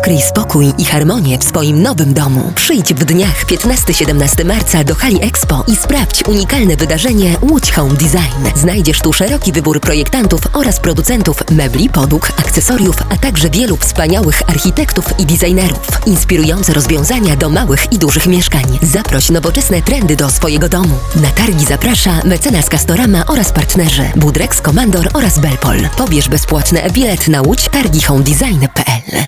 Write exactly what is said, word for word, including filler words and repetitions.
Odkryj spokój i harmonię w swoim nowym domu. Przyjdź w dniach piętnastego do siedemnastego marca do Hali Expo i sprawdź unikalne wydarzenie Łódź Home Design. Znajdziesz tu szeroki wybór projektantów oraz producentów mebli, podłóg, akcesoriów, a także wielu wspaniałych architektów i designerów. Inspirujące rozwiązania do małych i dużych mieszkań. Zaproś nowoczesne trendy do swojego domu. Na targi zaprasza mecenas Castorama oraz partnerzy Budrex, Komandor oraz Belpol. Pobierz bezpłatny e-bilet na łódź targi home design kropka p l.